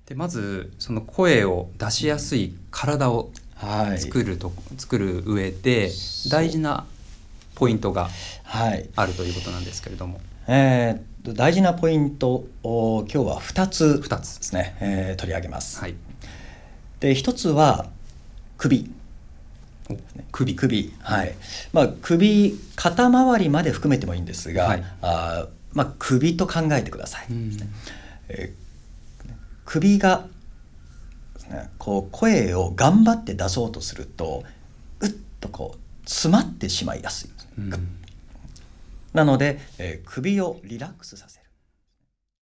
でまずその声を出しやすい体を作る上で大事なポイントがあるということなんですけれども、 大事なポイントを今日は2つですね、取り上げます。 はい、 で1つは首、はい、首肩周りまで含めてもいいんですが、首と考えてください。首がこう声を頑張って出そうとするとうっとこう詰まってしまいやすい。なので、首をリラックスさせる。